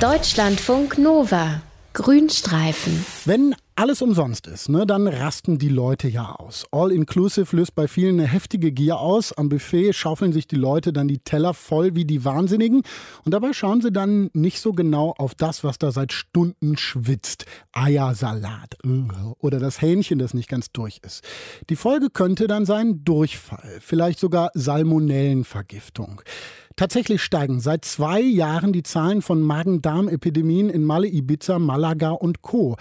Deutschlandfunk Nova. Grünstreifen. Wenn alles umsonst ist, dann rasten die Leute ja aus. All-inclusive löst bei vielen eine heftige Gier aus. Am Buffet schaufeln sich die Leute dann die Teller voll wie die Wahnsinnigen. Und dabei schauen sie dann nicht so genau auf das, was da seit Stunden schwitzt. Eiersalat oder das Hähnchen, das nicht ganz durch ist. Die Folge könnte dann sein Durchfall, vielleicht sogar Salmonellenvergiftung. Tatsächlich steigen seit 2 Jahren die Zahlen von Magen-Darm-Epidemien in Malle, Ibiza, Malaga und Co.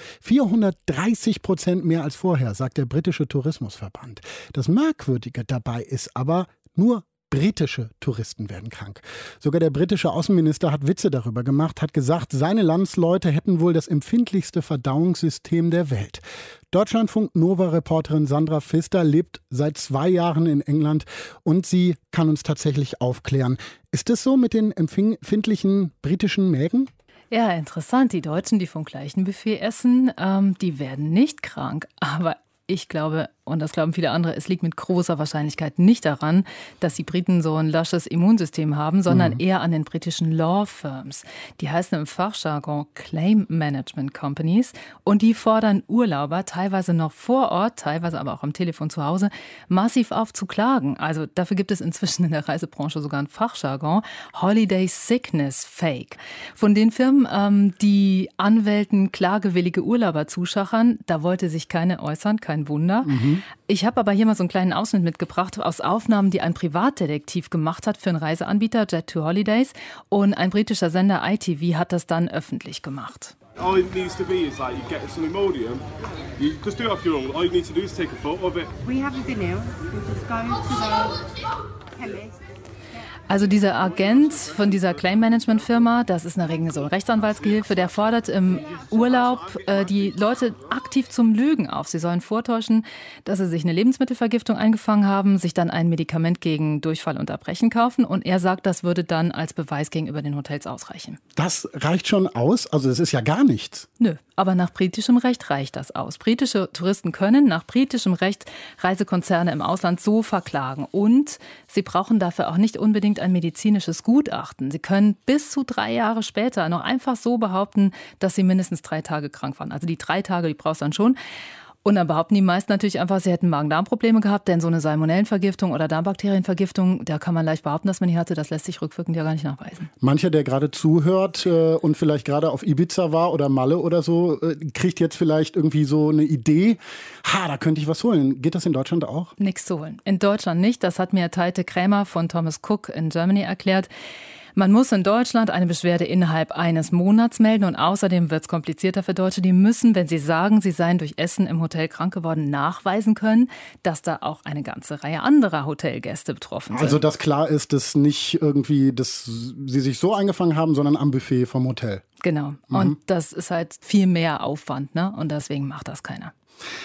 430% mehr als vorher, sagt der britische Tourismusverband. Das Merkwürdige dabei ist aber, nur britische Touristen werden krank. Sogar der britische Außenminister hat Witze darüber gemacht, hat gesagt, seine Landsleute hätten wohl das empfindlichste Verdauungssystem der Welt. Deutschlandfunk Nova-Reporterin Sandra Pfister lebt seit 2 Jahren in England und sie kann uns tatsächlich aufklären. Ist es so mit den empfindlichen britischen Mägen? Ja, interessant. Die Deutschen, die vom gleichen Buffet essen, die werden nicht krank. Aber ich glaube, und das glauben viele andere, es liegt mit großer Wahrscheinlichkeit nicht daran, dass die Briten so ein lasches Immunsystem haben, sondern eher an den britischen Law Firms. Die heißen im Fachjargon Claim Management Companies und die fordern Urlauber, teilweise noch vor Ort, teilweise aber auch am Telefon zu Hause, massiv auf zu klagen. Also dafür gibt es inzwischen in der Reisebranche sogar ein Fachjargon, Holiday Sickness Fake. Von den Firmen, die Anwälten klagewillige Urlauber zuschachern, da wollte sich keine äußern, kein Wunder. Ich habe aber hier mal so einen kleinen Ausschnitt mitgebracht aus Aufnahmen, die ein Privatdetektiv gemacht hat für einen Reiseanbieter, Jet2Holidays. Und ein britischer Sender ITV hat das dann öffentlich gemacht. All it needs to be is like you get some Imodium. You just do it off your own. All you need to do is take a photo of it. We haven't been ill. We just go to the chemist. Also dieser Agent von dieser Claim-Management-Firma, das ist in der Regel so eine Rechtsanwaltsgehilfe, der fordert im Urlaub die Leute aktiv zum Lügen auf. Sie sollen vortäuschen, dass sie sich eine Lebensmittelvergiftung eingefangen haben, sich dann ein Medikament gegen Durchfall und Erbrechen kaufen und er sagt, das würde dann als Beweis gegenüber den Hotels ausreichen. Das reicht schon aus? Also das ist ja gar nichts. Nö, aber nach britischem Recht reicht das aus. Britische Touristen können nach britischem Recht Reisekonzerne im Ausland so verklagen und sie brauchen dafür auch nicht unbedingt ein medizinisches Gutachten. Sie können bis zu 3 Jahre später noch einfach so behaupten, dass sie mindestens 3 Tage krank waren. Also die 3 Tage, die brauchst du dann schon. Und dann behaupten die meisten natürlich einfach, sie hätten Magen-Darm-Probleme gehabt, denn so eine Salmonellenvergiftung oder Darmbakterienvergiftung, da kann man leicht behaupten, dass man die hatte. Das lässt sich rückwirkend ja gar nicht nachweisen. Mancher, der gerade zuhört und vielleicht gerade auf Ibiza war oder Malle oder so, kriegt jetzt vielleicht irgendwie so eine Idee, da könnte ich was holen. Geht das in Deutschland auch? Nichts zu holen. In Deutschland nicht. Das hat mir Teite Krämer von Thomas Cook in Germany erklärt. Man muss in Deutschland eine Beschwerde innerhalb eines Monats melden und außerdem wird es komplizierter für Deutsche. Die müssen, wenn sie sagen, sie seien durch Essen im Hotel krank geworden, nachweisen können, dass da auch eine ganze Reihe anderer Hotelgäste betroffen sind. Also dass klar ist, dass nicht irgendwie, dass sie sich so eingefangen haben, sondern am Buffet vom Hotel. Genau. Und das ist halt viel mehr Aufwand, ne? Und deswegen macht das keiner.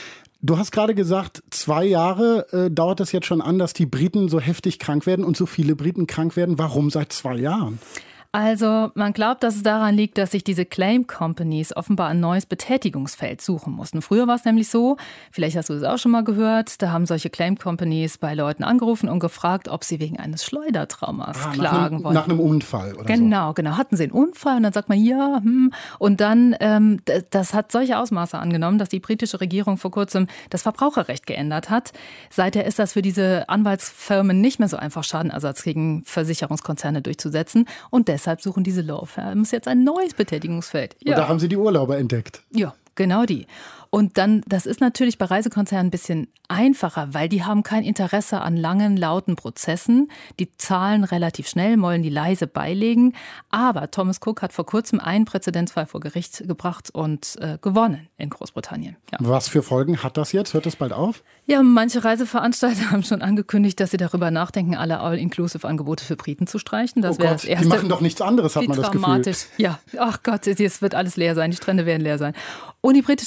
Du hast gerade gesagt, 2 Jahre dauert es jetzt schon an, dass die Briten so heftig krank werden und so viele Briten krank werden. Warum seit 2 Jahren? Also man glaubt, dass es daran liegt, dass sich diese Claim Companies offenbar ein neues Betätigungsfeld suchen mussten. Früher war es nämlich so, vielleicht hast du das auch schon mal gehört, da haben solche Claim Companies bei Leuten angerufen und gefragt, ob sie wegen eines Schleudertraumas klagen wollen. Nach einem Unfall oder so. Genau. Hatten sie einen Unfall und dann sagt man, ja, Und dann, das hat solche Ausmaße angenommen, dass die britische Regierung vor kurzem das Verbraucherrecht geändert hat. Seither ist das für diese Anwaltsfirmen nicht mehr so einfach, Schadenersatz gegen Versicherungskonzerne durchzusetzen. Und deshalb suchen diese Law Firms jetzt ein neues Betätigungsfeld. Ja. Und da haben sie die Urlauber entdeckt. Ja, genau die. Und dann, das ist natürlich bei Reisekonzernen ein bisschen einfacher, weil die haben kein Interesse an langen, lauten Prozessen. Die zahlen relativ schnell, wollen die leise beilegen. Aber Thomas Cook hat vor kurzem einen Präzedenzfall vor Gericht gebracht und gewonnen in Großbritannien. Ja. Was für Folgen hat das jetzt? Hört das bald auf? Ja, manche Reiseveranstalter haben schon angekündigt, dass sie darüber nachdenken, alle All-Inclusive-Angebote für Briten zu streichen. Das wäre das Erste. Die machen doch nichts anderes, hat man das Gefühl. Ja, ach Gott, es wird alles leer sein, die Strände werden leer sein. Und die britische Regierung hat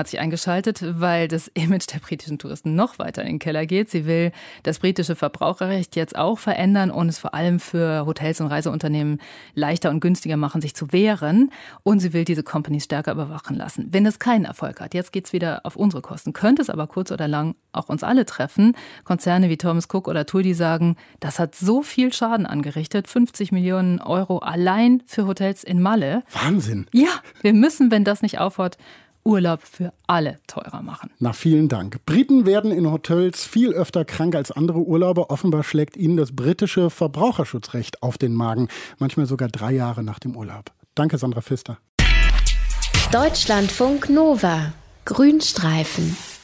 hat sich eingeschaltet, weil das Image der britischen Touristen noch weiter in den Keller geht. Sie will das britische Verbraucherrecht jetzt auch verändern und es vor allem für Hotels und Reiseunternehmen leichter und günstiger machen, sich zu wehren. Und sie will diese Companies stärker überwachen lassen. Wenn es keinen Erfolg hat, jetzt geht es wieder auf unsere Kosten, könnte es aber kurz oder lang auch uns alle treffen. Konzerne wie Thomas Cook oder TUI, die sagen, das hat so viel Schaden angerichtet, 50 Millionen Euro allein für Hotels in Malle. Wahnsinn. Ja, wir müssen, wenn das nicht aufhört, Urlaub für alle teurer machen. Na, vielen Dank. Briten werden in Hotels viel öfter krank als andere Urlauber. Offenbar schlägt ihnen das britische Verbraucherschutzrecht auf den Magen. Manchmal sogar 3 Jahre nach dem Urlaub. Danke, Sandra Pfister. Deutschlandfunk Nova. Grünstreifen.